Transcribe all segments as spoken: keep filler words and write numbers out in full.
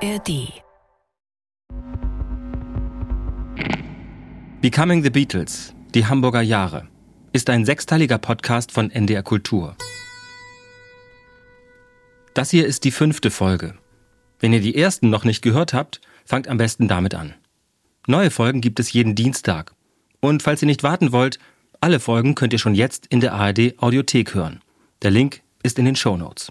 R D. Becoming the Beatles, die Hamburger Jahre, ist ein sechsteiliger Podcast von N D R Kultur. Das hier ist die fünfte Folge. Wenn ihr die ersten noch nicht gehört habt, fangt am besten damit an. Neue Folgen gibt es jeden Dienstag. Und falls ihr nicht warten wollt, alle Folgen könnt ihr schon jetzt in der A R D Audiothek hören. Der Link ist in den Shownotes.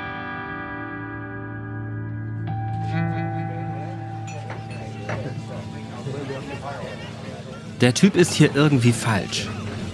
Der Typ ist hier irgendwie falsch.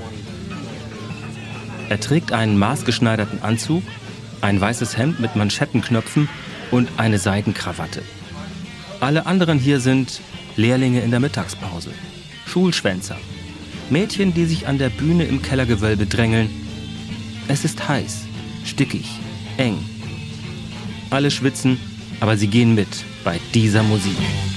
Er trägt einen maßgeschneiderten Anzug, ein weißes Hemd mit Manschettenknöpfen und eine Seidenkrawatte. Alle anderen hier sind Lehrlinge in der Mittagspause, Schulschwänzer, Mädchen, die sich an der Bühne im Kellergewölbe drängeln. Es ist heiß, stickig, eng. Alle schwitzen, aber sie gehen mit bei dieser Musik.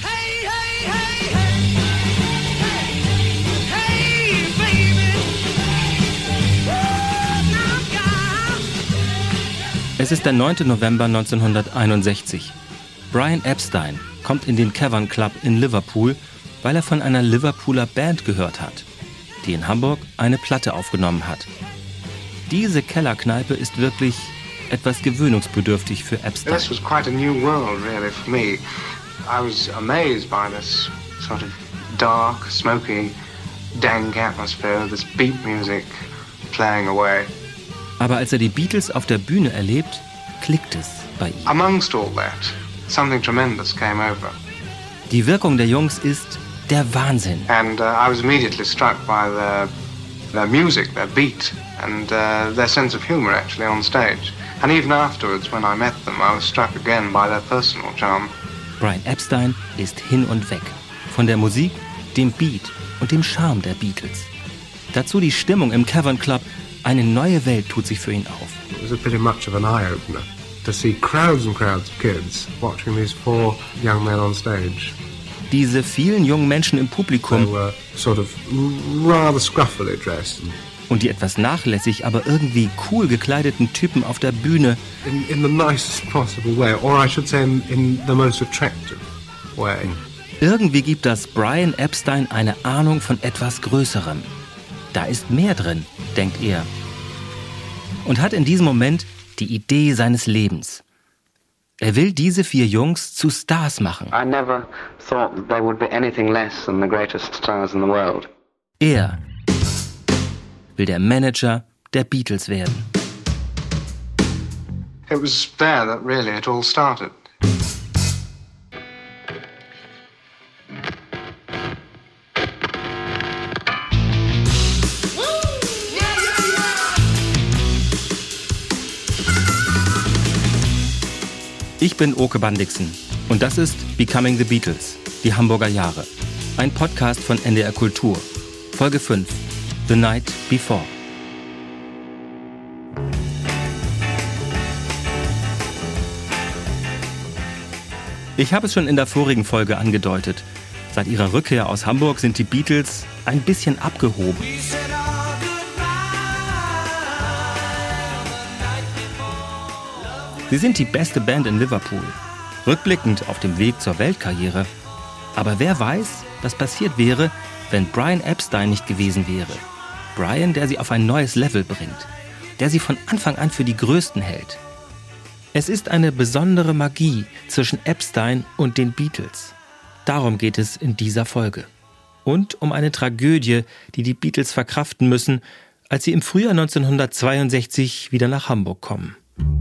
Es ist der neunte November neunzehnhunderteinundsechzig. Brian Epstein kommt in den Cavern Club in Liverpool, weil er von einer Liverpooler Band gehört hat, die in Hamburg eine Platte aufgenommen hat. Diese Kellerkneipe ist wirklich etwas gewöhnungsbedürftig für Epstein. This was quite a new world, really, for me. I was amazed by this sort of dark, smoky, dank atmosphere, this beat music playing away. Aber als er die Beatles auf der Bühne erlebt, klickt es bei ihm. Amongst all that, something tremendous came over. Die Wirkung der Jungs ist der Wahnsinn. And uh, I was immediately struck by their, their music, their beat, and uh, their sense of humor actually on stage. And even afterwards, when I met them, I was struck again by their personal charm. Brian Epstein ist hin und weg. Von der Musik, dem Beat und dem Charme der Beatles. Dazu die Stimmung im Cavern Club. Eine neue Welt tut sich für ihn auf. It was a pretty much of an eye-opener to see crowds and crowds of kids watching these four young men on stage. Diese vielen jungen Menschen im Publikum. They were sort of rather scruffily dressed. Und die etwas nachlässig, aber irgendwie cool gekleideten Typen auf der Bühne. In, in the nicest possible way, or I should say in, in the most attractive way. Irgendwie gibt das Brian Epstein eine Ahnung von etwas Größerem. Da ist mehr drin, denkt er. Und hat in diesem Moment die Idee seines Lebens. Er will diese vier Jungs zu Stars machen. I never thought that they would be anything less than the greatest stars in the world. Er will der Manager der Beatles werden. It was there that really it all started. Ich bin Oke Bandixen und das ist Becoming the Beatles, die Hamburger Jahre. Ein Podcast von N D R Kultur. Folge fünf, The Night Before. Ich habe es schon in der vorigen Folge angedeutet. Seit ihrer Rückkehr aus Hamburg sind die Beatles ein bisschen abgehoben. Sie sind die beste Band in Liverpool, rückblickend auf dem Weg zur Weltkarriere. Aber wer weiß, was passiert wäre, wenn Brian Epstein nicht gewesen wäre. Brian, der sie auf ein neues Level bringt, der sie von Anfang an für die Größten hält. Es ist eine besondere Magie zwischen Epstein und den Beatles. Darum geht es in dieser Folge. Und um eine Tragödie, die die Beatles verkraften müssen, als sie im Frühjahr neunzehnhundertzweiundsechzig wieder nach Hamburg kommen.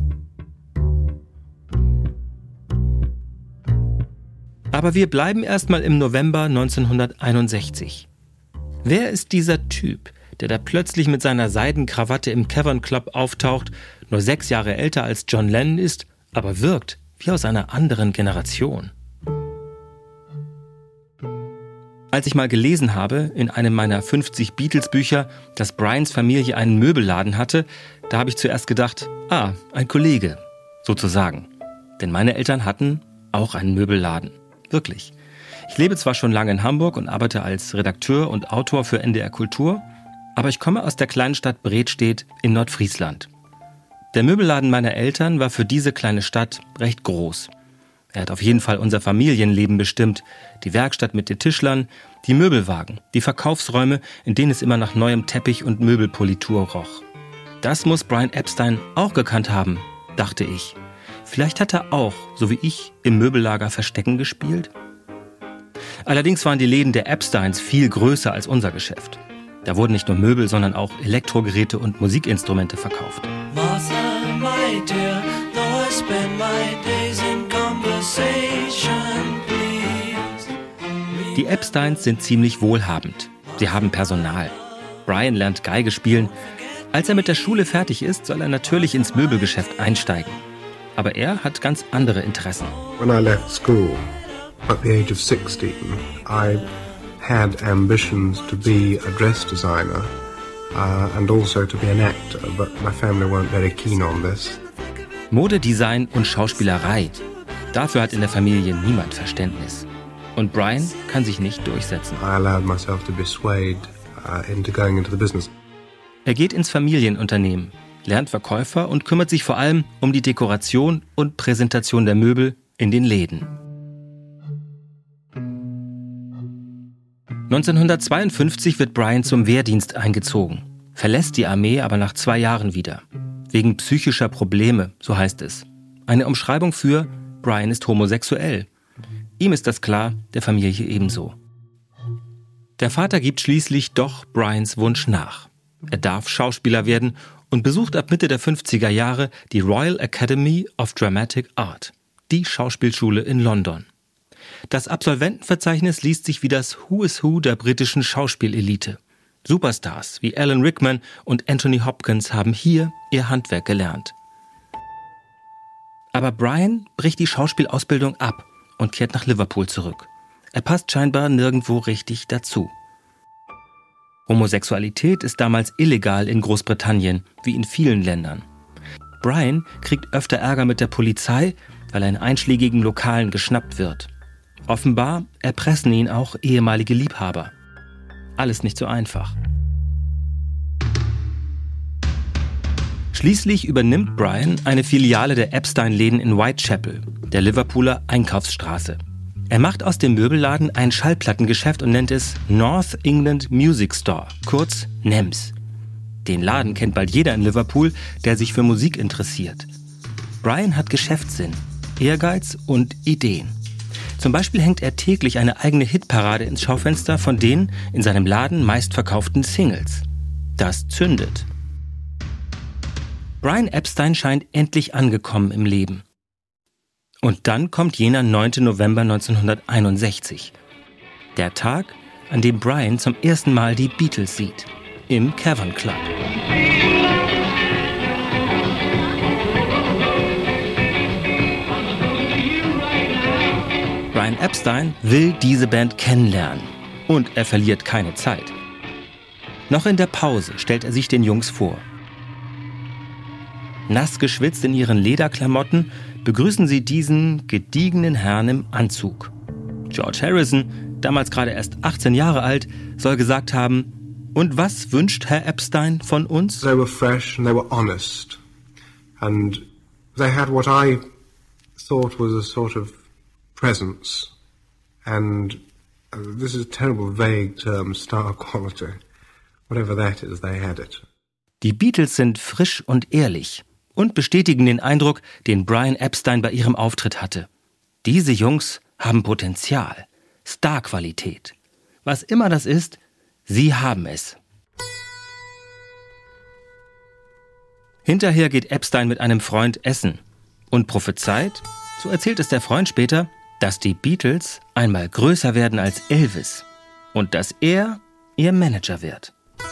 Aber wir bleiben erstmal im November neunzehnhunderteinundsechzig. Wer ist dieser Typ, der da plötzlich mit seiner Seidenkrawatte im Cavern Club auftaucht, nur sechs Jahre älter als John Lennon ist, aber wirkt wie aus einer anderen Generation? Als ich mal gelesen habe, in einem meiner fünfzig Beatles-Bücher, dass Brians Familie einen Möbelladen hatte, da habe ich zuerst gedacht, ah, ein Kollege, sozusagen. Denn meine Eltern hatten auch einen Möbelladen. Wirklich. Ich lebe zwar schon lange in Hamburg und arbeite als Redakteur und Autor für N D R Kultur, aber ich komme aus der kleinen Stadt Bredstedt in Nordfriesland. Der Möbelladen meiner Eltern war für diese kleine Stadt recht groß. Er hat auf jeden Fall unser Familienleben bestimmt. Die Werkstatt mit den Tischlern, die Möbelwagen, die Verkaufsräume, in denen es immer nach neuem Teppich und Möbelpolitur roch. Das muss Brian Epstein auch gekannt haben, dachte ich. Vielleicht hat er auch, so wie ich, im Möbellager Verstecken gespielt? Allerdings waren die Läden der Epsteins viel größer als unser Geschäft. Da wurden nicht nur Möbel, sondern auch Elektrogeräte und Musikinstrumente verkauft. Martha, my dear, though I spend my days in conversation, please. Die Epsteins sind ziemlich wohlhabend. Sie haben Personal. Brian lernt Geige spielen. Als er mit der Schule fertig ist, soll er natürlich ins Möbelgeschäft einsteigen. Aber er hat ganz andere Interessen. When I left school, at the age of sixteen, I had ambitions to be a dress designer uh, and also to be an actor, but my family weren't very keen on this. Modedesign und Schauspielerei. Dafür hat in der Familie niemand Verständnis. Und Brian kann sich nicht durchsetzen. I allowed myself to be swayed uh, into going into the business. Er geht ins Familienunternehmen, lernt Verkäufer und kümmert sich vor allem um die Dekoration und Präsentation der Möbel in den Läden. neunzehnhundertzweiundfünfzig wird Brian zum Wehrdienst eingezogen, verlässt die Armee aber nach zwei Jahren wieder. Wegen psychischer Probleme, so heißt es. Eine Umschreibung für Brian ist homosexuell. Ihm ist das klar, der Familie ebenso. Der Vater gibt schließlich doch Brians Wunsch nach. Er darf Schauspieler werden und besucht ab Mitte der fünfziger Jahre die Royal Academy of Dramatic Art, die Schauspielschule in London. Das Absolventenverzeichnis liest sich wie das Who is Who der britischen Schauspielelite. Superstars wie Alan Rickman und Anthony Hopkins haben hier ihr Handwerk gelernt. Aber Brian bricht die Schauspielausbildung ab und kehrt nach Liverpool zurück. Er passt scheinbar nirgendwo richtig dazu. Homosexualität ist damals illegal in Großbritannien, wie in vielen Ländern. Brian kriegt öfter Ärger mit der Polizei, weil er in einschlägigen Lokalen geschnappt wird. Offenbar erpressen ihn auch ehemalige Liebhaber. Alles nicht so einfach. Schließlich übernimmt Brian eine Filiale der Epstein-Läden in Whitechapel, der Liverpooler Einkaufsstraße. Er macht aus dem Möbelladen ein Schallplattengeschäft und nennt es North England Music Store, kurz N E M S. Den Laden kennt bald jeder in Liverpool, der sich für Musik interessiert. Brian hat Geschäftssinn, Ehrgeiz und Ideen. Zum Beispiel hängt er täglich eine eigene Hitparade ins Schaufenster von den in seinem Laden meistverkauften Singles. Das zündet. Brian Epstein scheint endlich angekommen im Leben. Und dann kommt jener neunten November neunzehnhunderteinundsechzig. Der Tag, an dem Brian zum ersten Mal die Beatles sieht. Im Cavern Club. Brian Epstein will diese Band kennenlernen. Und er verliert keine Zeit. Noch in der Pause stellt er sich den Jungs vor. Nass geschwitzt in ihren Lederklamotten begrüßen sie diesen gediegenen Herrn im Anzug. George Harrison, damals gerade erst achtzehn Jahre alt, soll gesagt haben, und was wünscht Herr Epstein von uns? They were fresh and they were honest. And they had what I thought was a sort of presence. And uh, this is a terrible vague term, star quality. Whatever that is, they had it. Die Beatles sind frisch und ehrlich und bestätigen den Eindruck, den Brian Epstein bei ihrem Auftritt hatte. Diese Jungs haben Potenzial, Starqualität. Was immer das ist, sie haben es. Hinterher geht Epstein mit einem Freund essen und prophezeit, so erzählt es der Freund später, dass die Beatles einmal größer werden als Elvis und dass er ihr Manager wird.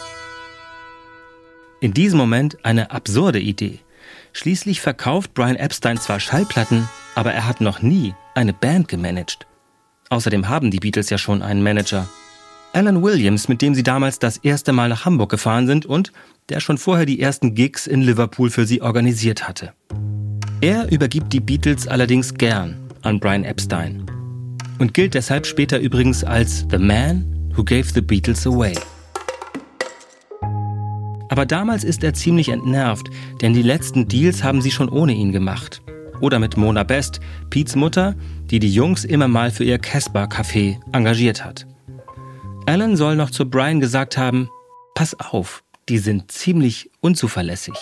In diesem Moment eine absurde Idee. Schließlich verkauft Brian Epstein zwar Schallplatten, aber er hat noch nie eine Band gemanagt. Außerdem haben die Beatles ja schon einen Manager. Alan Williams, mit dem sie damals das erste Mal nach Hamburg gefahren sind und der schon vorher die ersten Gigs in Liverpool für sie organisiert hatte. Er übergibt die Beatles allerdings gern an Brian Epstein und gilt deshalb später übrigens als The Man Who Gave the Beatles Away. Aber damals ist er ziemlich entnervt, denn die letzten Deals haben sie schon ohne ihn gemacht. oder mit Mona Best, Petes Mutter, die die Jungs immer mal für ihr Casbah-Café engagiert hat. Alan soll noch zu Brian gesagt haben, pass auf, die sind ziemlich unzuverlässig.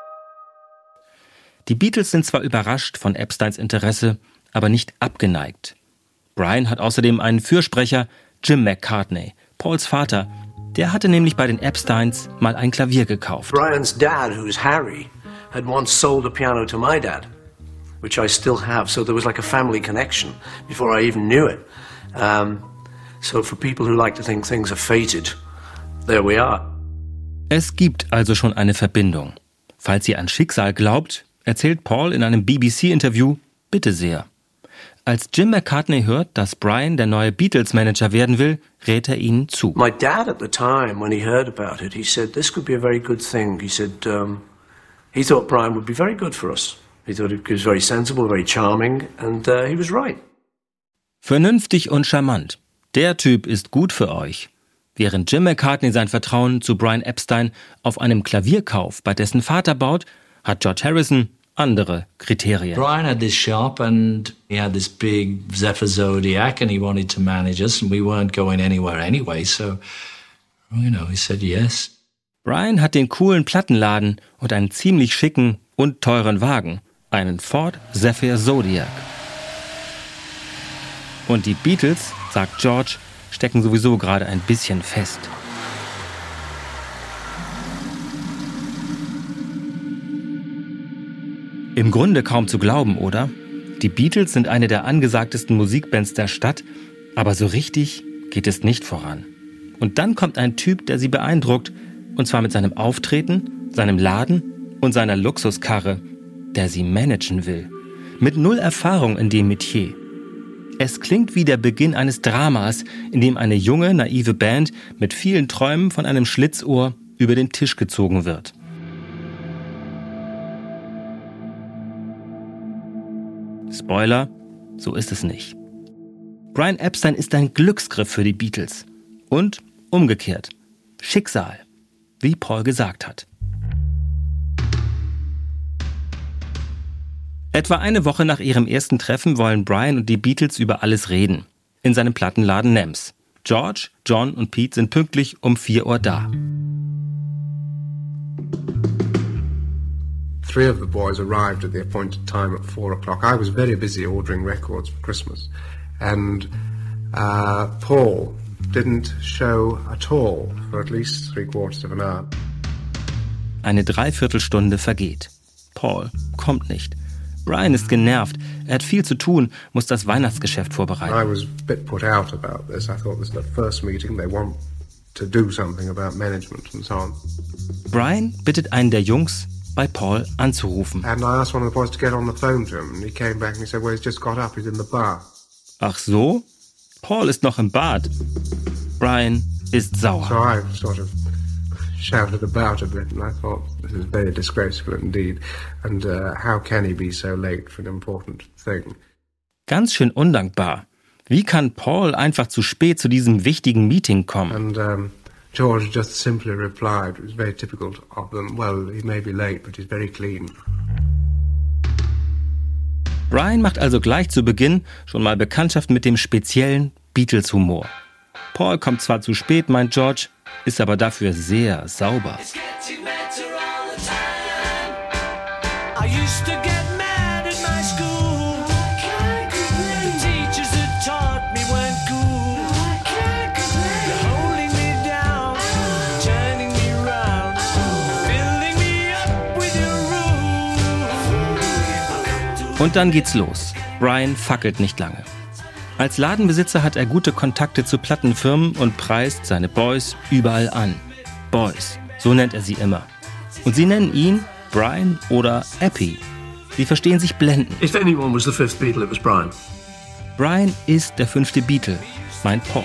Die Beatles sind zwar überrascht von Epsteins Interesse, aber nicht abgeneigt. Brian hat außerdem einen Fürsprecher, Jim McCartney, Pauls Vater. Der hatte nämlich bei den Epsteins mal ein Klavier gekauft. Brian's dad, who's Harry, had once sold a piano to my dad, which I still have. So there was like a family connection before I even knew it. Um, so for people who like to think things are fated, there we are. Es gibt also schon eine Verbindung. Falls ihr an Schicksal glaubt, erzählt Paul in einem B B C-Interview, bitte sehr. Als Jim McCartney hört, dass Brian der neue Beatles-Manager werden will, rät er ihnen zu. My dad at the time, when he heard about it, he said, this could be a very good thing. He said, um, he thought Brian would be very good for us. He thought he was very sensible, very charming, and uh, he was right. Vernünftig und charmant. Der Typ ist gut für euch. Während Jim McCartney sein Vertrauen zu Brian Epstein auf einem Klavierkauf bei dessen Vater baut, hat George Harrison andere Kriterien. Brian had this shop and he had this big Zephyr Zodiac and he wanted to manage us and we weren't going anywhere anyway, so, you know, he said yes. Brian hat den coolen Plattenladen und einen ziemlich schicken und teuren Wagen, einen Ford Zephyr Zodiac. Und die Beatles, sagt George, stecken sowieso gerade ein bisschen fest. Im Grunde kaum zu glauben, oder? Die Beatles sind eine der angesagtesten Musikbands der Stadt, aber so richtig geht es nicht voran. Und dann kommt ein Typ, der sie beeindruckt, und zwar mit seinem Auftreten, seinem Laden und seiner Luxuskarre, der sie managen will. Mit null Erfahrung in dem Metier. Es klingt wie der Beginn eines Dramas, in dem eine junge, naive Band mit vielen Träumen von einem Schlitzohr über den Tisch gezogen wird. Spoiler, so ist es nicht. Brian Epstein ist ein Glücksgriff für die Beatles. Und umgekehrt. Schicksal, wie Paul gesagt hat. Etwa eine Woche nach ihrem ersten Treffen wollen Brian und die Beatles über alles reden. In seinem Plattenladen Nems. George, John und Pete sind pünktlich um vier Uhr da. Three of the boys arrived at the appointed time at four o'clock. I was very busy ordering records for Christmas. And uh, Paul didn't show at all for at least three quarters of an hour. Eine Dreiviertelstunde vergeht. Paul kommt nicht. Brian ist genervt. Er hat viel zu tun, muss das Weihnachtsgeschäft vorbereiten. I was a bit put out about this. I thought this is the first meeting. They want to do something about management and so on. Brian bittet einen der Jungs, bei Paul anzurufen. And I asked one of the boys to get on the phone to him. And he came back and he said, well, he's just got up. He's in the bar. Ach so? Paul ist noch im Bad. Brian ist sauer. So I sort of shouted about a bit and I thought, this is very disgraceful indeed. And uh, how can he be so late for an important thing? Ganz schön undankbar. Wie kann Paul einfach zu spät zu diesem wichtigen Meeting kommen? And um, George just simply replied, it was very typical of them, well, he may be late, but he's very clean. Brian macht also gleich zu Beginn schon mal Bekanntschaft mit dem speziellen Beatles-Humor. Paul kommt zwar zu spät, meint George, ist aber dafür sehr sauber. Und dann geht's los. Brian fackelt nicht lange. Als Ladenbesitzer hat er gute Kontakte zu Plattenfirmen und preist seine Boys überall an. Boys, so nennt er sie immer. Und sie nennen ihn Brian oder Eppie. Sie verstehen sich blendend. If anyone was the fifth Beatle, it was Brian. Brian ist der fünfte Beatle, meint Paul.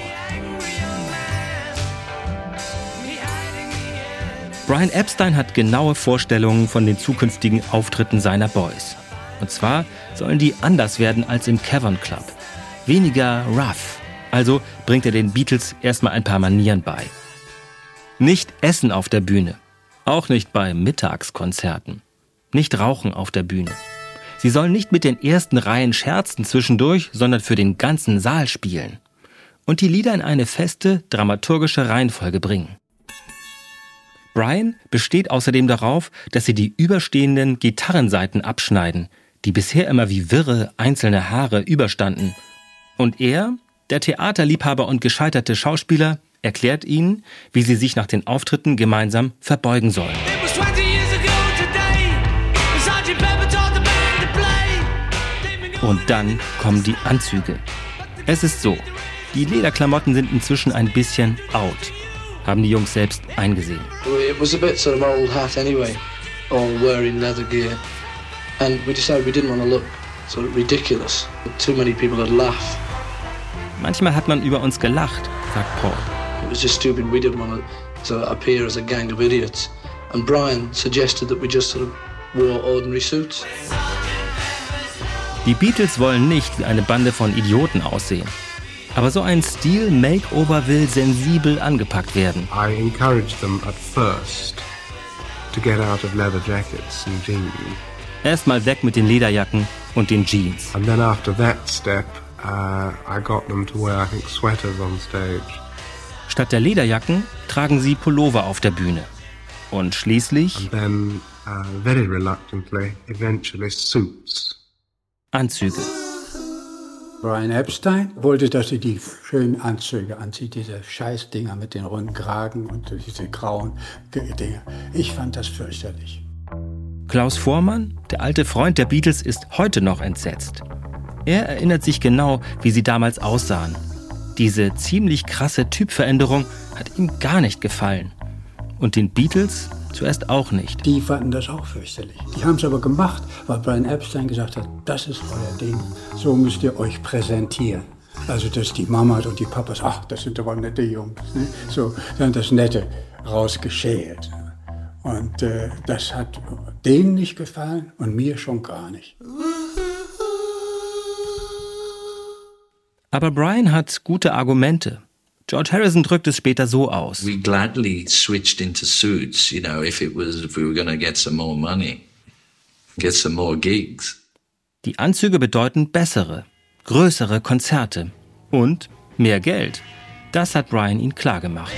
Brian Epstein hat genaue Vorstellungen von den zukünftigen Auftritten seiner Boys. Und zwar sollen die anders werden als im Cavern Club. Weniger rough. Also bringt er den Beatles erstmal ein paar Manieren bei. Nicht essen auf der Bühne. Auch nicht bei Mittagskonzerten. Nicht rauchen auf der Bühne. Sie sollen nicht mit den ersten Reihen scherzen zwischendurch, sondern für den ganzen Saal spielen. Und die Lieder in eine feste, dramaturgische Reihenfolge bringen. Brian besteht außerdem darauf, dass sie die überstehenden Gitarrensaiten abschneiden, die bisher immer wie wirre, einzelne Haare überstanden. Und er, der Theaterliebhaber und gescheiterte Schauspieler, erklärt ihnen, wie sie sich nach den Auftritten gemeinsam verbeugen sollen. Und dann kommen die Anzüge. Es ist so, die Lederklamotten sind inzwischen ein bisschen out, haben die Jungs selbst eingesehen. It was a bit sort of old hat anyway, all wearing leather gear. And we decided we didn't want to look sort of ridiculous. Too many people would laugh. Manchmal hat man über uns gelacht, sagt Paul. It was just stupid. We didn't want to sort of appear as a gang of idiots. And Brian suggested that we just sort of wore ordinary suits. Die Beatles wollen nicht wie eine Bande von Idioten aussehen. Aber so ein Stil-Makeover will sensibel angepackt werden. I encouraged them at first to get out of leather jackets and jeans. Erstmal weg mit den Lederjacken und den Jeans. And then after that step, uh, I got them to wear, I think, sweaters on stage. Statt der Lederjacken tragen sie Pullover auf der Bühne. Und schließlich And then, uh, very reluctantly, eventually suits. Anzüge. Brian Epstein wollte, dass sie die schönen Anzüge anzieht, diese Scheißdinger mit den runden Kragen und diese grauen Dinger. Ich fand das fürchterlich. Klaus Voormann, der alte Freund der Beatles, ist heute noch entsetzt. Er erinnert sich genau, wie sie damals aussahen. Diese ziemlich krasse Typveränderung hat ihm gar nicht gefallen. Und den Beatles zuerst auch nicht. Die fanden das auch fürchterlich. Die haben es aber gemacht, weil Brian Epstein gesagt hat, das ist euer Ding, so müsst ihr euch präsentieren. Also dass die Mamas und die Papas, ach, das sind aber nette Jungs. Ne? So, dann das Nette rausgeschält. Und äh, das hat denen nicht gefallen und mir schon gar nicht. Aber Brian hat gute Argumente. George Harrison drückt es später so aus. We gladly switched into suits, you know, if it was, if we were going to get some more money, get some more gigs. Die Anzüge bedeuten bessere, größere Konzerte und mehr Geld. Das hat Brian ihnen klargemacht.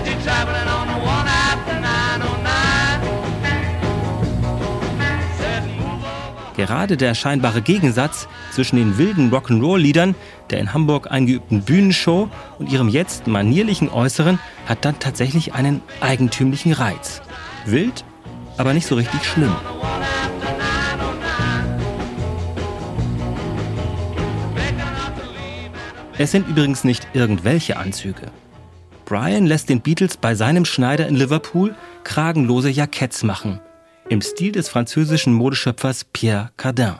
Gerade der scheinbare Gegensatz zwischen den wilden Rock'n'Roll-Liedern, der in Hamburg eingeübten Bühnenshow und ihrem jetzt manierlichen Äußeren hat dann tatsächlich einen eigentümlichen Reiz. Wild, aber nicht so richtig schlimm. Es sind übrigens nicht irgendwelche Anzüge. Brian lässt den Beatles bei seinem Schneider in Liverpool kragenlose Jacketts machen. Im Stil des französischen Modeschöpfers Pierre Cardin.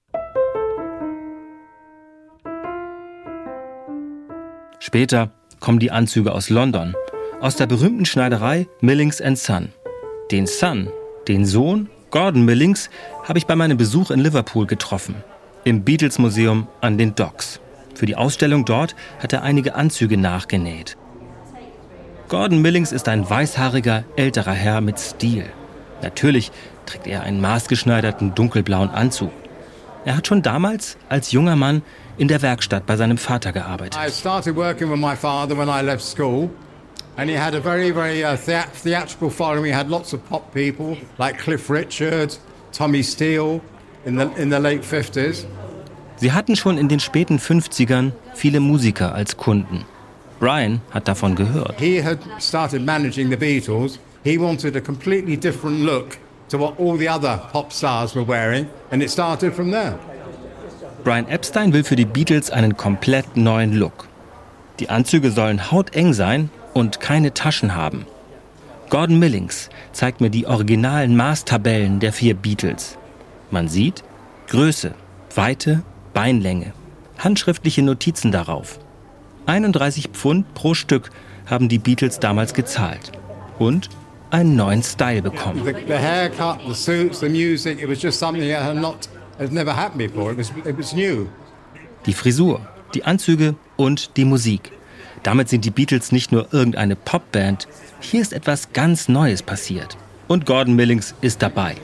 Später kommen die Anzüge aus London, aus der berühmten Schneiderei Millings and Son. Den Son, den Sohn Gordon Millings, habe ich bei meinem Besuch in Liverpool getroffen, im Beatles-Museum an den Docks. Für die Ausstellung dort hat er einige Anzüge nachgenäht. Gordon Millings ist ein weißhaariger, älterer Herr mit Stil. Natürlich trägt er einen maßgeschneiderten dunkelblauen Anzug. Er hat schon damals als junger Mann in der Werkstatt bei seinem Vater gearbeitet. I started working with my father when I left school, and he had a very, very uh, thea- theatrical following. He had lots of pop people like Cliff Richard, Tommy Steele in the in the late fifties. Sie hatten schon in den späten fünfzigern viele Musiker als Kunden. Brian hat davon gehört. He had started managing the Beatles. He wanted a completely different look to what all the other pop stars were wearing, and it started from there. Brian Epstein will für die Beatles einen komplett neuen Look. Die Anzüge sollen hauteng sein und keine Taschen haben. Gordon Millings zeigt mir die originalen Maßtabellen der vier Beatles. Man sieht Größe, Weite, Beinlänge, handschriftliche Notizen darauf. einunddreißig Pfund pro Stück haben die Beatles damals gezahlt. Und einen neuen Style bekommen. The, the haircut, the suits, the music, it was just something that had not, had never happened before. It was, it was new. Die Frisur, die Anzüge und die Musik. Damit sind die Beatles nicht nur irgendeine Popband. Hier ist etwas ganz Neues passiert. Und Gordon Millings ist dabei.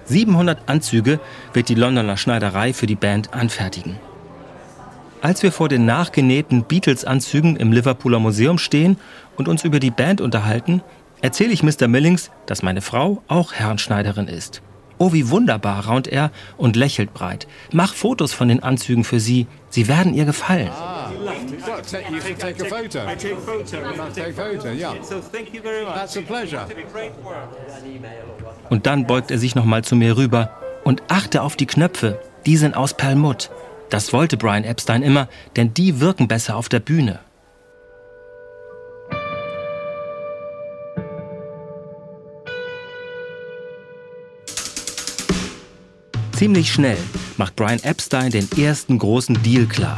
siebenhundert Anzüge wird die Londoner Schneiderei für die Band anfertigen. Als wir vor den nachgenähten Beatles-Anzügen im Liverpooler Museum stehen und uns über die Band unterhalten, erzähle ich Mister Millings, dass meine Frau auch Herrenschneiderin ist. Oh, wie wunderbar, raunt er und lächelt breit. Mach Fotos von den Anzügen für sie. Sie werden ihr gefallen. Ah, you can take a photo. I take photo. Take photo, yeah. So thank you very much. That's a pleasure. Und dann beugt er sich nochmal zu mir rüber und achte auf die Knöpfe. Die sind aus Perlmutt. Das wollte Brian Epstein immer, denn die wirken besser auf der Bühne. Ziemlich schnell macht Brian Epstein den ersten großen Deal klar.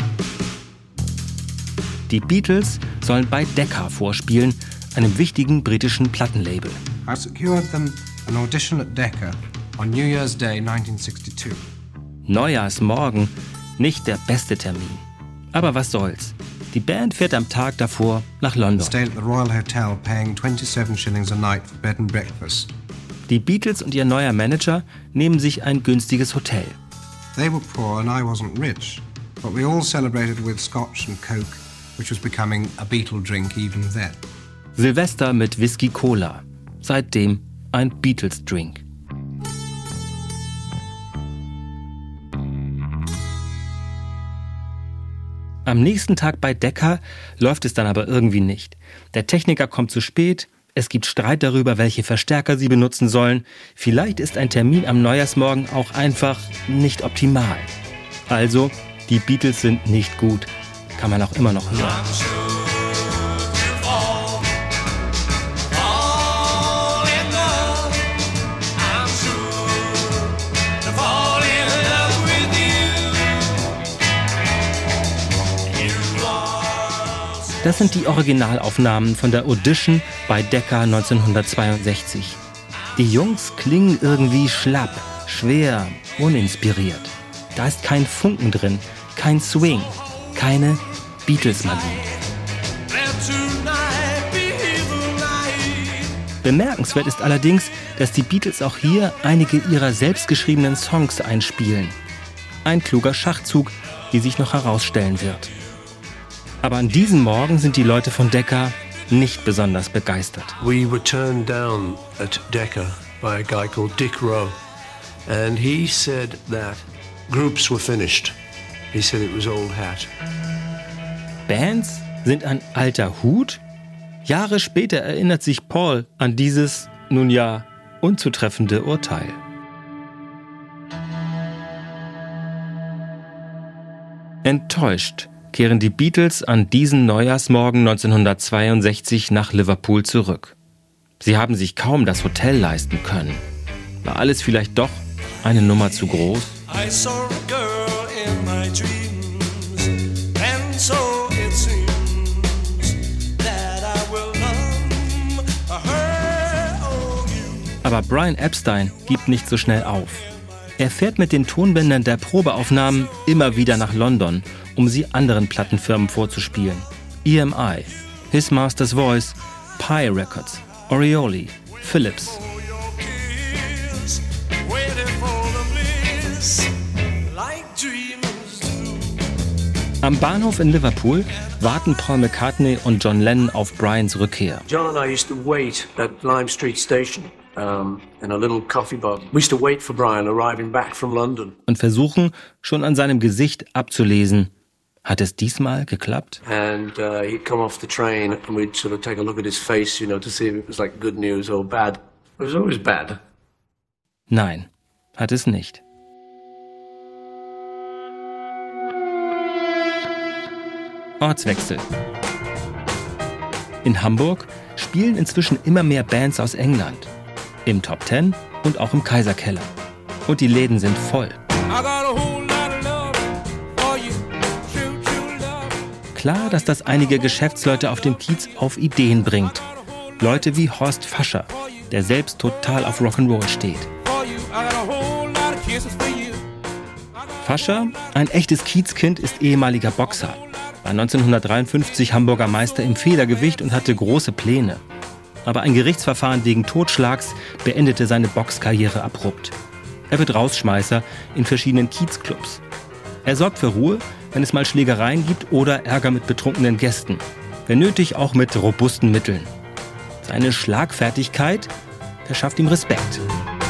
Die Beatles sollen bei Decca vorspielen, einem wichtigen britischen Plattenlabel. I secured them an audition at Decca on New Year's Day nineteen sixty-two. Neujahrsmorgen, nicht der beste Termin. Aber was soll's? Die Band fährt am Tag davor nach London. Stayed at the Royal Hotel, paying twenty-seven shillings a night for bed and breakfast. Die Beatles und ihr neuer Manager nehmen sich ein günstiges Hotel. They were poor and I wasn't rich, but we all celebrated with Scotch and Coke, which was becoming a Beatle drink even then. Silvester mit Whisky Cola. Seitdem ein Beatles-Drink. Am nächsten Tag bei Decca läuft es dann aber irgendwie nicht. Der Techniker kommt zu spät. Es gibt Streit darüber, welche Verstärker sie benutzen sollen. Vielleicht ist ein Termin am Neujahrsmorgen auch einfach nicht optimal. Also, die Beatles sind nicht gut. Kann man auch immer noch hören. Das sind die Originalaufnahmen von der Audition bei Decca neunzehnhundertzweiundsechzig. Die Jungs klingen irgendwie schlapp, schwer, uninspiriert. Da ist kein Funken drin, kein Swing, keine Beatles-Magie. Bemerkenswert ist allerdings, dass die Beatles auch hier einige ihrer selbstgeschriebenen Songs einspielen. Ein kluger Schachzug, wie sich noch herausstellen wird. Aber an diesem Morgen sind die Leute von Decca nicht besonders begeistert. We were turned down at Decca by a guy called Dick Rowe. And he said that groups were finished. He said it was old hat. Bands sind ein alter Hut? Jahre später erinnert sich Paul an dieses, nun ja, unzutreffende Urteil. Enttäuscht kehren die Beatles an diesen Neujahrsmorgen neunzehnhundertzweiundsechzig nach Liverpool zurück. Sie haben sich kaum das Hotel leisten können. War alles vielleicht doch eine Nummer zu groß? I saw a girl in my dreams, and so it seems that I will love her, oh you. Aber Brian Epstein gibt nicht so schnell auf. Er fährt mit den Tonbändern der Probeaufnahmen immer wieder nach London, um sie anderen Plattenfirmen vorzuspielen. E M I, His Master's Voice, Pi Records, Orioli, Philips. Am Bahnhof in Liverpool warten Paul McCartney und John Lennon auf Brians Rückkehr. John and I used to wait at Lime Street Station um, in a little coffee bar. We used to wait for Brian arriving back from London. Und versuchen, schon an seinem Gesicht abzulesen. Hat es diesmal geklappt? And uh, he'd come off the train and we'd sort of take a look at his face, you know, to see if it was like good news or bad. It was always bad. Nein, hat es nicht. Ortswechsel. In Hamburg spielen inzwischen immer mehr Bands aus England. Im Top Ten und auch im Kaiserkeller. Und die Läden sind voll. Klar, dass das einige Geschäftsleute auf dem Kiez auf Ideen bringt. Leute wie Horst Fascher, der selbst total auf Rock'n'Roll steht. Fascher, ein echtes Kiezkind, ist ehemaliger Boxer. War neunzehnhundertdreiundfünfzig Hamburger Meister im Federgewicht und hatte große Pläne. Aber ein Gerichtsverfahren wegen Totschlags beendete seine Boxkarriere abrupt. Er wird Rausschmeißer in verschiedenen Kiezclubs. Er sorgt für Ruhe, wenn es mal Schlägereien gibt oder Ärger mit betrunkenen Gästen. Wenn nötig, auch mit robusten Mitteln. Seine Schlagfertigkeit verschafft ihm Respekt.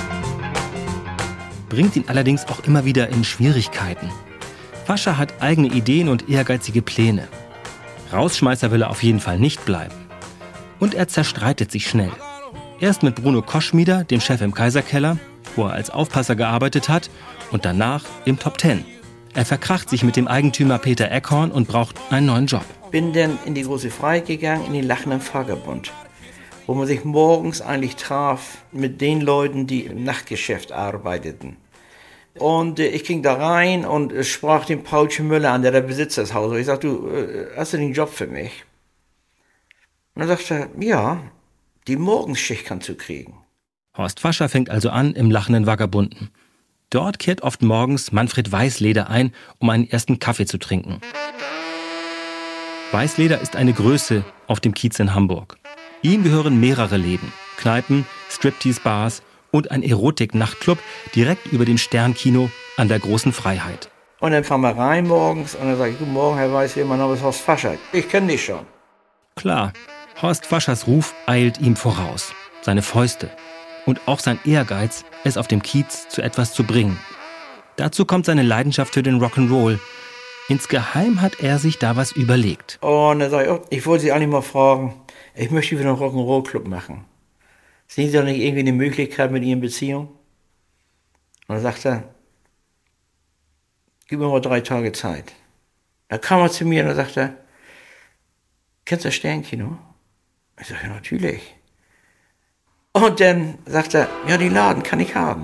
Bringt ihn allerdings auch immer wieder in Schwierigkeiten. Fascher hat eigene Ideen und ehrgeizige Pläne. Rausschmeißer will er auf jeden Fall nicht bleiben. Und er zerstreitet sich schnell. Erst mit Bruno Koschmieder, dem Chef im Kaiserkeller, wo er als Aufpasser gearbeitet hat, und danach im Top Ten. Er verkracht sich mit dem Eigentümer Peter Eckhorn und braucht einen neuen Job. Bin dann in die große Freiheit gegangen, in den Lachenden Vagabund, wo man sich morgens eigentlich traf mit den Leuten, die im Nachtgeschäft arbeiteten. Und äh, ich ging da rein und äh, sprach den Paulchen Müller an, der der Besitzer des Hauses. Ich sagte, du, äh, hast du den Job für mich? Und dann sagte er, ja, die Morgenschicht kannst du kriegen. Horst Fascher fängt also an im Lachenden Vagabunden. Dort kehrt oft morgens Manfred Weißleder ein, um einen ersten Kaffee zu trinken. Weißleder ist eine Größe auf dem Kiez in Hamburg. Ihm gehören mehrere Läden, Kneipen, Striptease-Bars und ein Erotik-Nachtclub direkt über dem Sternkino an der Großen Freiheit. Und dann fahren wir rein morgens und dann sage ich, guten Morgen, Herr Weißleder, mein Name ist Horst Fascher. Ich kenne dich schon. Klar, Horst Faschers Ruf eilt ihm voraus. Seine Fäuste und auch sein Ehrgeiz, es auf dem Kiez zu etwas zu bringen. Dazu kommt seine Leidenschaft für den Rock'n'Roll. Insgeheim hat er sich da was überlegt. Und dann sage ich, oh, ich wollte Sie eigentlich mal fragen, ich möchte wieder einen Rock'n'Roll-Club machen. Sehen Sie doch nicht irgendwie eine Möglichkeit mit Ihren Beziehungen? Und dann sagt er, gib mir mal drei Tage Zeit. Da kam er zu mir und dann sagt er, kennst du das Sternkino? Ich sage, ja, natürlich. Und dann sagt er, ja, den Laden kann ich haben.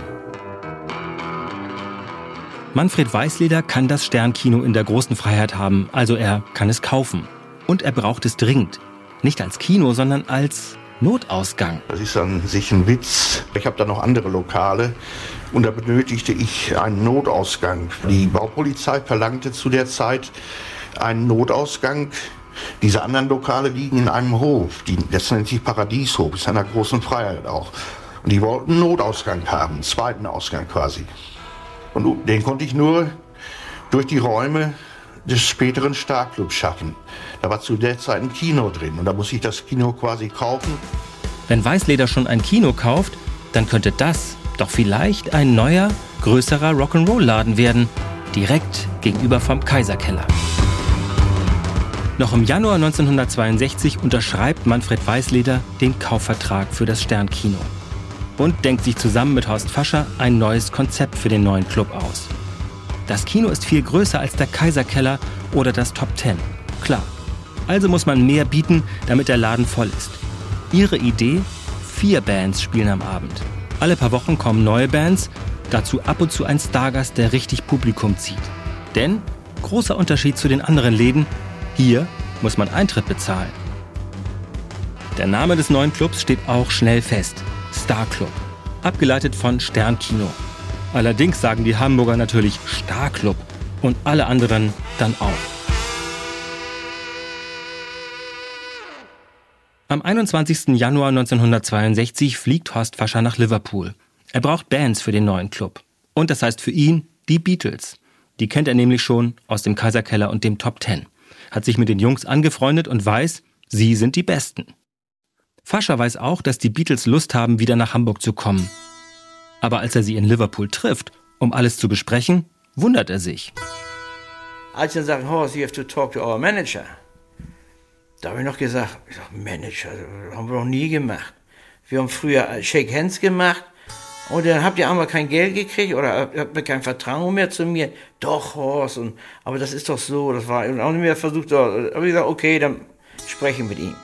Manfred Weißleder kann das Sternkino in der Großen Freiheit haben, also er kann es kaufen. Und er braucht es dringend. Nicht als Kino, sondern als Notausgang. Das ist an sich ein Witz. Ich habe da noch andere Lokale und da benötigte ich einen Notausgang. Die Baupolizei verlangte zu der Zeit einen Notausgang. Diese anderen Lokale liegen in einem Hof, die, das nennt sich Paradieshof, ist an der Großen Freiheit auch. Und die wollten einen Notausgang haben, einen zweiten Ausgang quasi. Und den konnte ich nur durch die Räume des späteren Starclubs schaffen. Da war zu der Zeit ein Kino drin und da muss ich das Kino quasi kaufen. Wenn Weißleder schon ein Kino kauft, dann könnte das doch vielleicht ein neuer, größerer Rock'n'Roll-Laden werden, direkt gegenüber vom Kaiserkeller. Noch im Januar neunzehnhundertzweiundsechzig unterschreibt Manfred Weißleder den Kaufvertrag für das Sternkino und denkt sich zusammen mit Horst Fascher ein neues Konzept für den neuen Club aus. Das Kino ist viel größer als der Kaiserkeller oder das Top Ten. Klar. Also muss man mehr bieten, damit der Laden voll ist. Ihre Idee? Vier Bands spielen am Abend. Alle paar Wochen kommen neue Bands, dazu ab und zu ein Stargast, der richtig Publikum zieht. Denn, großer Unterschied zu den anderen Läden, hier muss man Eintritt bezahlen. Der Name des neuen Clubs steht auch schnell fest. Star Club. Abgeleitet von Sternkino. Allerdings sagen die Hamburger natürlich Star Club und alle anderen dann auch. Am einundzwanzigsten Januar neunzehnhundertzweiundsechzig fliegt Horst Fascher nach Liverpool. Er braucht Bands für den neuen Club. Und das heißt für ihn die Beatles. Die kennt er nämlich schon aus dem Kaiserkeller und dem Top Ten. Hat sich mit den Jungs angefreundet und weiß, sie sind die Besten. Fascher weiß auch, dass die Beatles Lust haben, wieder nach Hamburg zu kommen. Aber als er sie in Liverpool trifft, um alles zu besprechen, wundert er sich. Als sie dann sagen, Horst, you have to talk to our manager. Da habe ich noch gesagt, ich sag, Manager, das haben wir noch nie gemacht. Wir haben früher Shake Hands gemacht und dann habt ihr einmal kein Geld gekriegt oder habt ihr kein Vertrauen mehr zu mir. Doch, Horst, und, aber das ist doch so, das war, und auch nicht mehr versucht, aber ich gesagt, okay, dann spreche ich mit ihm.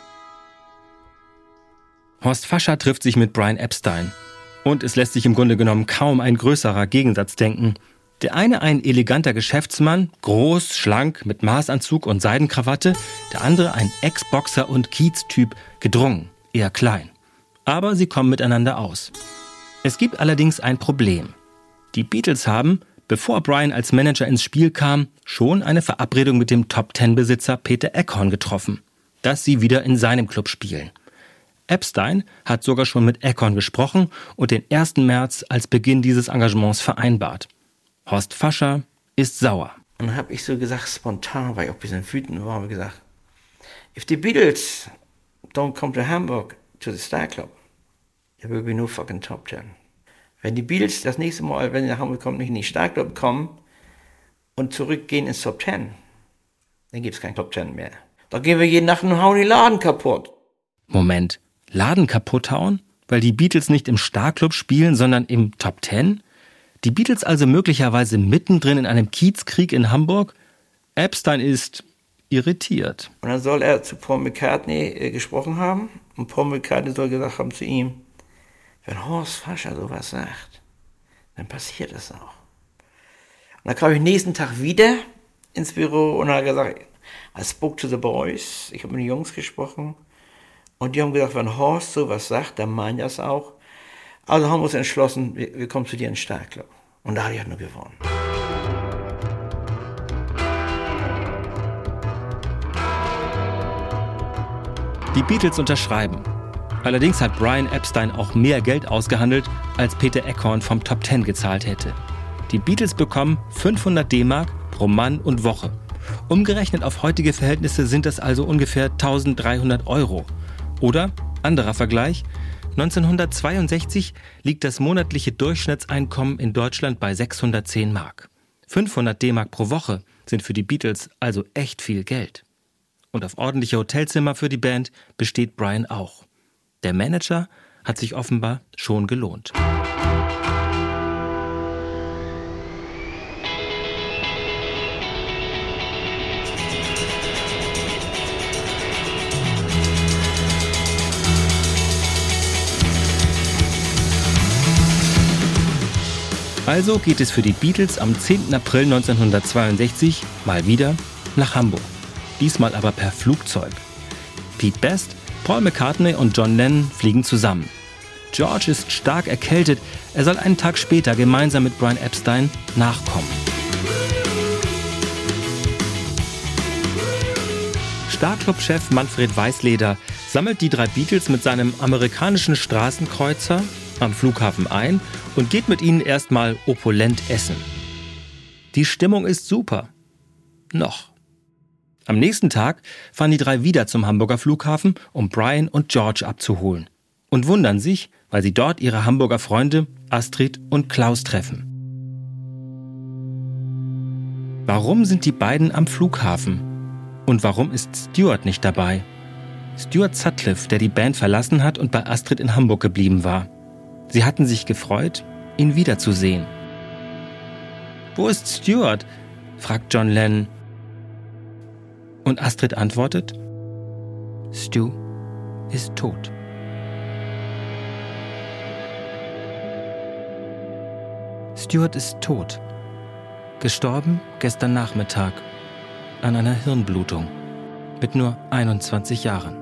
Horst Fascher trifft sich mit Brian Epstein. Und es lässt sich im Grunde genommen kaum ein größerer Gegensatz denken. Der eine ein eleganter Geschäftsmann, groß, schlank, mit Maßanzug und Seidenkrawatte. Der andere ein Ex-Boxer und Kiez-Typ, gedrungen, eher klein. Aber sie kommen miteinander aus. Es gibt allerdings ein Problem. Die Beatles haben, bevor Brian als Manager ins Spiel kam, schon eine Verabredung mit dem Top-Ten-Besitzer Peter Eckhorn getroffen, dass sie wieder in seinem Club spielen. Epstein hat sogar schon mit Akon gesprochen und den ersten März als Beginn dieses Engagements vereinbart. Horst Fascher ist sauer. Und dann habe ich so gesagt, spontan, weil ich auch ein bisschen wütend war, habe gesagt, if the Beatles don't come to Hamburg to the Star Club, there will be no fucking Top Ten. Wenn die Beatles das nächste Mal, wenn sie nach Hamburg kommen, nicht in die Star Club kommen und zurückgehen ins Top Ten, dann gibt es kein Top Ten mehr. Da gehen wir jede Nacht und hauen die Laden kaputt. Moment, Laden kaputt hauen? Weil die Beatles nicht im Starclub spielen, sondern im Top Ten? Die Beatles also möglicherweise mittendrin in einem Kiezkrieg in Hamburg? Epstein ist irritiert. Und dann soll er zu Paul McCartney äh, gesprochen haben. Und Paul McCartney soll gesagt haben zu ihm, wenn Horst Fascher sowas sagt, dann passiert es auch. Und dann kam ich nächsten Tag wieder ins Büro und habe gesagt, I spoke to the boys. Ich habe mit den Jungs gesprochen. Und die haben gesagt, wenn Horst sowas sagt, dann meint er es auch. Also haben wir uns entschlossen, wir, wir kommen zu dir in den Starclub. Und da hatte ich halt nur gewonnen. Die Beatles unterschreiben. Allerdings hat Brian Epstein auch mehr Geld ausgehandelt, als Peter Akon vom Top Ten gezahlt hätte. Die Beatles bekommen fünfhundert D-Mark pro Mann und Woche. Umgerechnet auf heutige Verhältnisse sind das also ungefähr eintausenddreihundert Euro. Oder, anderer Vergleich, neunzehnhundertzweiundsechzig liegt das monatliche Durchschnittseinkommen in Deutschland bei sechshundertzehn Mark. fünfhundert D-Mark pro Woche sind für die Beatles also echt viel Geld. Und auf ordentliche Hotelzimmer für die Band besteht Brian auch. Der Manager hat sich offenbar schon gelohnt. Also geht es für die Beatles am zehnten April neunzehnhundertzweiundsechzig mal wieder nach Hamburg. Diesmal aber per Flugzeug. Pete Best, Paul McCartney und John Lennon fliegen zusammen. George ist stark erkältet. Er soll einen Tag später gemeinsam mit Brian Epstein nachkommen. Starclub-Chef Manfred Weißleder sammelt die drei Beatles mit seinem amerikanischen Straßenkreuzer am Flughafen ein und geht mit ihnen erstmal opulent essen. Die Stimmung ist super. Noch. Am nächsten Tag fahren die drei wieder zum Hamburger Flughafen, um Brian und George abzuholen. Und wundern sich, weil sie dort ihre Hamburger Freunde Astrid und Klaus treffen. Warum sind die beiden am Flughafen? Und warum ist Stuart nicht dabei? Stuart Sutcliffe, der die Band verlassen hat und bei Astrid in Hamburg geblieben war. Sie hatten sich gefreut, ihn wiederzusehen. »Wo ist Stuart?« fragt John Lennon. Und Astrid antwortet, »Stu ist tot.« Stuart ist tot. Gestorben gestern Nachmittag an einer Hirnblutung mit nur einundzwanzig Jahren.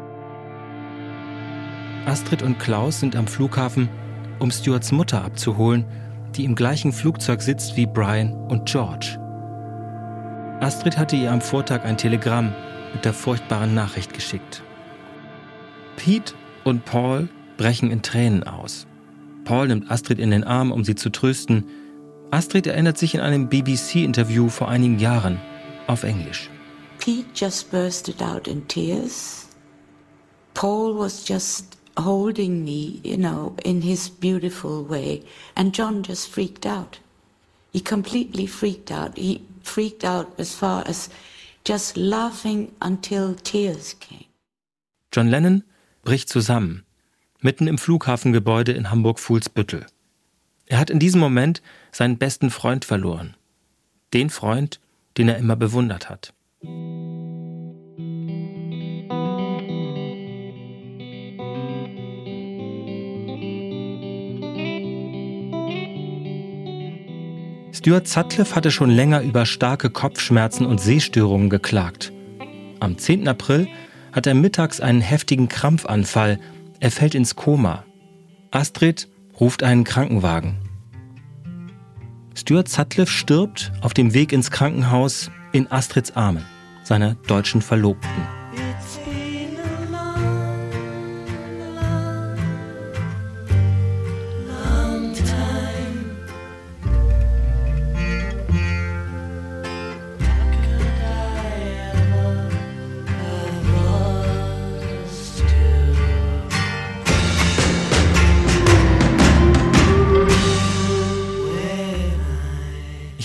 Astrid und Klaus sind am Flughafen, um Stuarts Mutter abzuholen, die im gleichen Flugzeug sitzt wie Brian und George. Astrid hatte ihr am Vortag ein Telegramm mit der furchtbaren Nachricht geschickt. Pete und Paul brechen in Tränen aus. Paul nimmt Astrid in den Arm, um sie zu trösten. Astrid erinnert sich in einem B B C-Interview vor einigen Jahren auf Englisch. Pete just bursted out in tears. Paul was just holding me, you know, in his beautiful way. And John just freaked out. He completely freaked out. He freaked out as far as just laughing until tears came. John Lennon bricht zusammen, mitten im Flughafengebäude in Hamburg-Fuhlsbüttel. Er hat in diesem Moment seinen besten Freund verloren. Den Freund, den er immer bewundert hat. Stuart Sutcliffe hatte schon länger über starke Kopfschmerzen und Sehstörungen geklagt. Am zehnten April hat er mittags einen heftigen Krampfanfall. Er fällt ins Koma. Astrid ruft einen Krankenwagen. Stuart Sutcliffe stirbt auf dem Weg ins Krankenhaus in Astrids Armen, seiner deutschen Verlobten.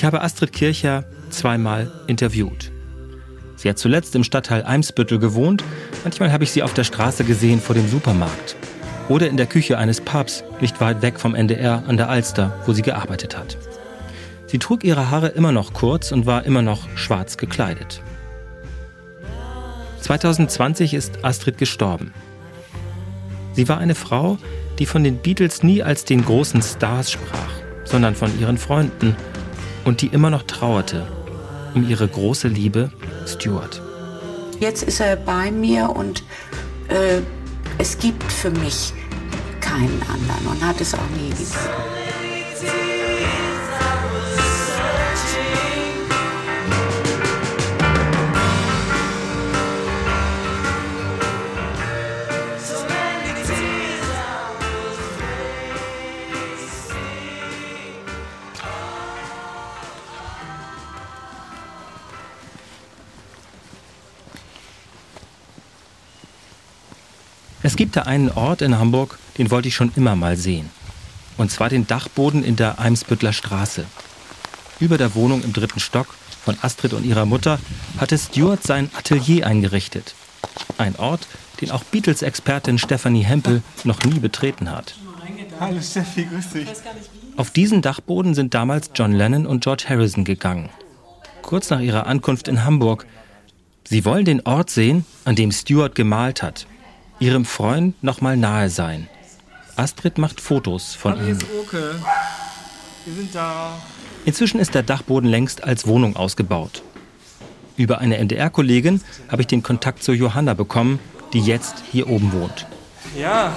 Ich habe Astrid Kircher zweimal interviewt. Sie hat zuletzt im Stadtteil Eimsbüttel gewohnt. Manchmal habe ich sie auf der Straße gesehen vor dem Supermarkt. Oder in der Küche eines Pubs, nicht weit weg vom N D R an der Alster, wo sie gearbeitet hat. Sie trug ihre Haare immer noch kurz und war immer noch schwarz gekleidet. zwanzig zwanzig ist Astrid gestorben. Sie war eine Frau, die von den Beatles nie als den großen Stars sprach, sondern von ihren Freunden und die immer noch trauerte um ihre große Liebe, Stuart. Jetzt ist er bei mir und äh, es gibt für mich keinen anderen und hat es auch nie gegeben. Es gibt da einen Ort in Hamburg, den wollte ich schon immer mal sehen. Und zwar den Dachboden in der Eimsbüttler Straße. Über der Wohnung im dritten Stock von Astrid und ihrer Mutter hatte Stuart sein Atelier eingerichtet. Ein Ort, den auch Beatles-Expertin Stefanie Hempel noch nie betreten hat. Hallo Steffi, grüß dich. Auf diesen Dachboden sind damals John Lennon und George Harrison gegangen. Kurz nach ihrer Ankunft in Hamburg. Sie wollen den Ort sehen, an dem Stuart gemalt hat. Ihrem Freund noch mal nahe sein. Astrid macht Fotos von ihm. Okay. Wir sind da. Inzwischen ist der Dachboden längst als Wohnung ausgebaut. Über eine N D R-Kollegin habe ich den Kontakt zu Johanna bekommen, die jetzt hier oben wohnt. Ja,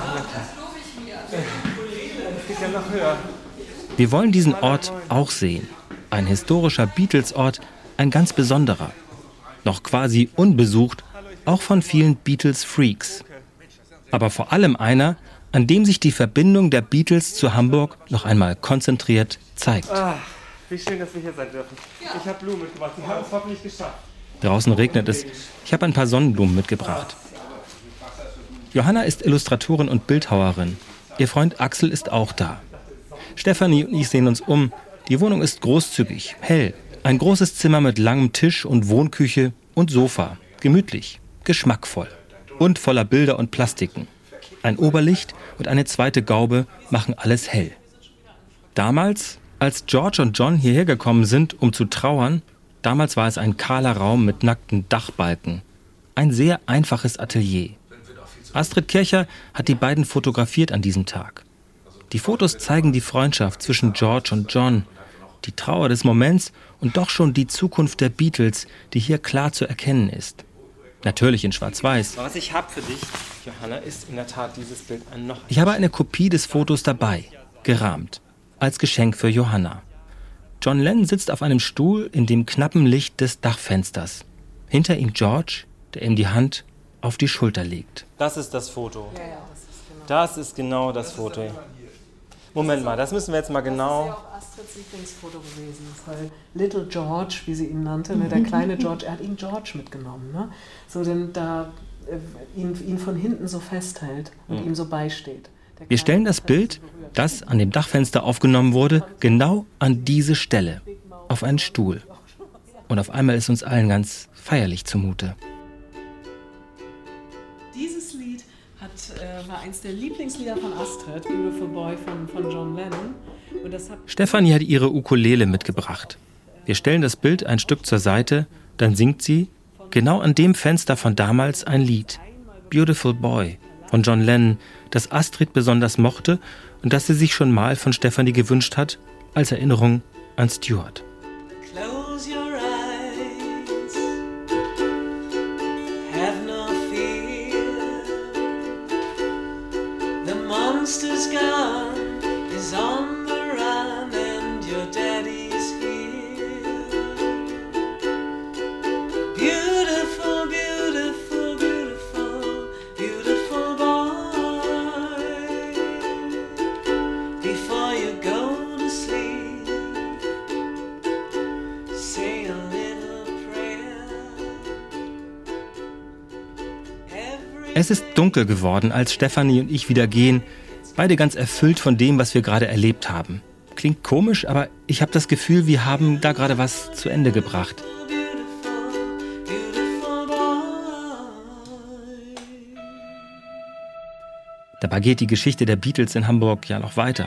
ich krieg ja noch höher. Wir wollen diesen Ort auch sehen. Ein historischer Beatles-Ort, ein ganz besonderer. Noch quasi unbesucht, auch von vielen Beatles-Freaks. Aber vor allem einer, an dem sich die Verbindung der Beatles zu Hamburg noch einmal konzentriert zeigt. Ah, wie schön, dass wir hier sein dürfen. Ich habe Blumen mitgebracht, die haben es hoffentlich geschafft. Draußen regnet es. Ich habe ein paar Sonnenblumen mitgebracht. Johanna ist Illustratorin und Bildhauerin. Ihr Freund Axel ist auch da. Stefanie und ich sehen uns um. Die Wohnung ist großzügig, hell. Ein großes Zimmer mit langem Tisch und Wohnküche und Sofa. Gemütlich, geschmackvoll. Und voller Bilder und Plastiken. Ein Oberlicht und eine zweite Gaube machen alles hell. Damals, als George und John hierher gekommen sind, um zu trauern, damals war es ein kahler Raum mit nackten Dachbalken. Ein sehr einfaches Atelier. Astrid Kircher hat die beiden fotografiert an diesem Tag. Die Fotos zeigen die Freundschaft zwischen George und John, die Trauer des Moments und doch schon die Zukunft der Beatles, die hier klar zu erkennen ist. Natürlich in Schwarz-Weiß. Was ich habe für dich, Johanna, ist in der Tat dieses Bild ein noch... Ich habe eine Kopie des Fotos dabei, gerahmt, als Geschenk für Johanna. John Lennon sitzt auf einem Stuhl in dem knappen Licht des Dachfensters. Hinter ihm George, der ihm die Hand auf die Schulter legt. Das ist das Foto. Das ist genau das Foto. Moment mal, das müssen wir jetzt mal genau... Das ist ja auch Astrids Lieblingsfoto gewesen, weil Little George, wie sie ihn nannte, ne, der kleine George, er hat ihn George mitgenommen, ne? So, denn da äh, ihn, ihn von hinten so festhält und mhm. ihm so beisteht. Wir stellen das Bild, das an dem Dachfenster aufgenommen wurde, genau an diese Stelle, auf einen Stuhl. Und auf einmal ist uns allen ganz feierlich zumute. Dieses Lied hat, äh, war eins der Lieblingslieder von Astrid, Beautiful Boy von, von John Lennon. Und das hat Stefanie hat ihre Ukulele mitgebracht. Wir stellen das Bild ein Stück zur Seite, dann singt sie, genau an dem Fenster von damals, ein Lied. Beautiful Boy von John Lennon, das Astrid besonders mochte und das sie sich schon mal von Stefanie gewünscht hat, als Erinnerung an Stuart. Close your eyes, have no fear. The monster's gone, is on the run, and your daddy's here. Beautiful, beautiful, beautiful, beautiful boy. Before you go to sleep, say a little prayer. Es ist dunkel geworden, als Stefanie und ich wieder gehen, beide ganz erfüllt von dem, was wir gerade erlebt haben. Klingt komisch, aber ich habe das Gefühl, wir haben da gerade was zu Ende gebracht. Dabei geht die Geschichte der Beatles in Hamburg ja noch weiter.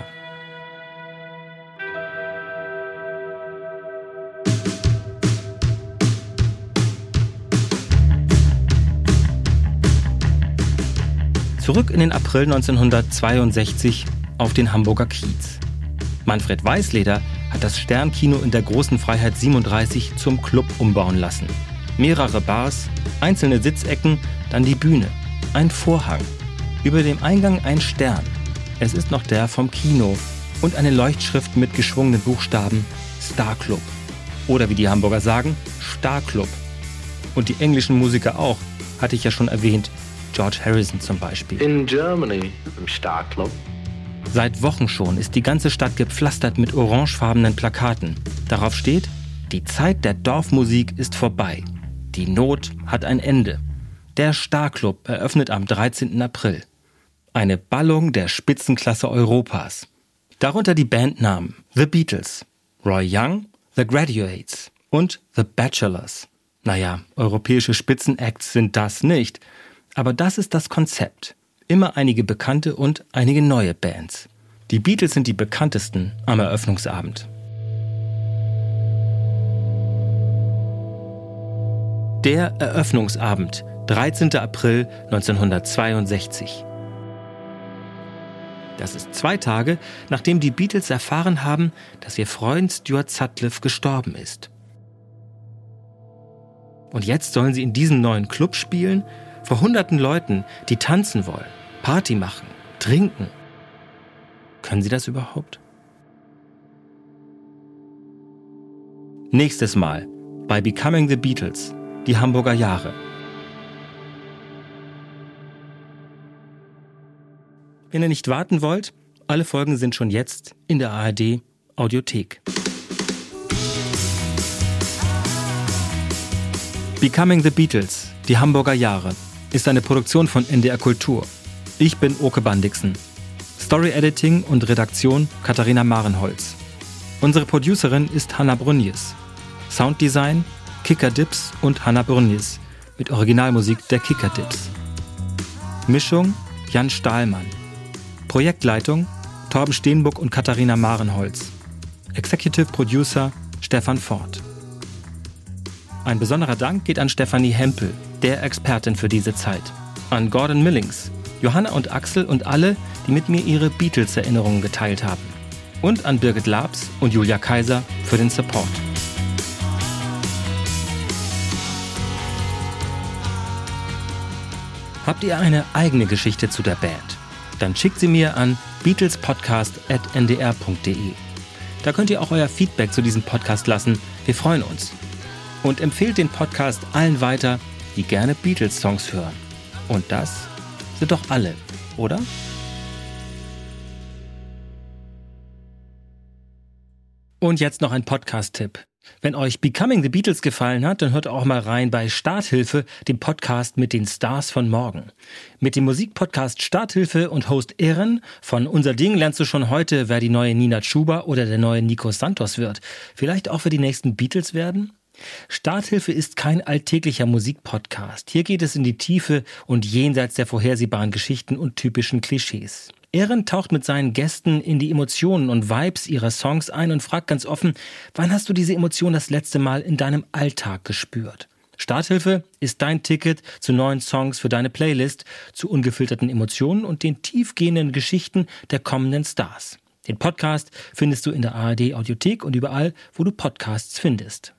Zurück in den April neunzehnhundertzweiundsechzig auf den Hamburger Kiez. Manfred Weißleder hat das Sternkino in der Großen Freiheit siebenunddreißig zum Club umbauen lassen. Mehrere Bars, einzelne Sitzecken, dann die Bühne, ein Vorhang. Über dem Eingang ein Stern. Es ist noch der vom Kino. Und eine Leuchtschrift mit geschwungenen Buchstaben Star Club. Oder wie die Hamburger sagen, Star Club. Und die englischen Musiker auch, hatte ich ja schon erwähnt. George Harrison zum Beispiel. In Germany, im Star Club. Seit Wochen schon ist die ganze Stadt gepflastert mit orangefarbenen Plakaten. Darauf steht, die Zeit der Dorfmusik ist vorbei. Die Not hat ein Ende. Der Star Club eröffnet am dreizehnten April. Eine Ballung der Spitzenklasse Europas. Darunter die Bandnamen The Beatles, Roy Young, The Graduates und The Bachelors. Naja, europäische Spitzenacts sind das nicht. Aber das ist das Konzept. Immer einige bekannte und einige neue Bands. Die Beatles sind die bekanntesten am Eröffnungsabend. Der Eröffnungsabend, dreizehnten April neunzehnhundertzweiundsechzig. Das ist zwei Tage, nachdem die Beatles erfahren haben, dass ihr Freund Stuart Sutcliffe gestorben ist. Und jetzt sollen sie in diesem neuen Club spielen, vor hunderten Leuten, die tanzen wollen, Party machen, trinken. Können sie das überhaupt? Nächstes Mal bei Becoming the Beatles, die Hamburger Jahre. Wenn ihr nicht warten wollt, alle Folgen sind schon jetzt in der A R D Audiothek. Becoming the Beatles, die Hamburger Jahre, ist eine Produktion von N D R Kultur. Ich bin Oke Bandixen. Story Editing und Redaktion Katharina Marenholz. Unsere Producerin ist Hanna Brünjes. Sounddesign Kicker Dips und Hanna Brünjes mit Originalmusik der Kicker Dips. Mischung Jan Stahlmann. Projektleitung Torben Steenbuck und Katharina Marenholz. Executive Producer Stefan Ford. Ein besonderer Dank geht an Stefanie Hempel, der Expertin für diese Zeit. An Gordon Millings, Johanna und Axel und alle, die mit mir ihre Beatles-Erinnerungen geteilt haben. Und an Birgit Labs und Julia Kaiser für den Support. Habt ihr eine eigene Geschichte zu der Band? Dann schickt sie mir an beatlespodcast at n d r punkt d e. Da könnt ihr auch euer Feedback zu diesem Podcast lassen. Wir freuen uns. Und empfehlt den Podcast allen weiter, die gerne Beatles-Songs hören. Und das sind doch alle, oder? Und jetzt noch ein Podcast-Tipp. Wenn euch Becoming the Beatles gefallen hat, dann hört auch mal rein bei Starthilfe, dem Podcast mit den Stars von morgen. Mit dem Musikpodcast Starthilfe und Host Ehren von Unser Ding lernst du schon heute, wer die neue Nina Chuba oder der neue Nico Santos wird. Vielleicht auch für die nächsten Beatles werden? Starthilfe ist kein alltäglicher Musikpodcast. Hier geht es in die Tiefe und jenseits der vorhersehbaren Geschichten und typischen Klischees. Ehren taucht mit seinen Gästen in die Emotionen und Vibes ihrer Songs ein und fragt ganz offen, wann hast du diese Emotion das letzte Mal in deinem Alltag gespürt? Starthilfe ist dein Ticket zu neuen Songs für deine Playlist, zu ungefilterten Emotionen und den tiefgehenden Geschichten der kommenden Stars. Den Podcast findest du in der A R D Audiothek und überall, wo du Podcasts findest.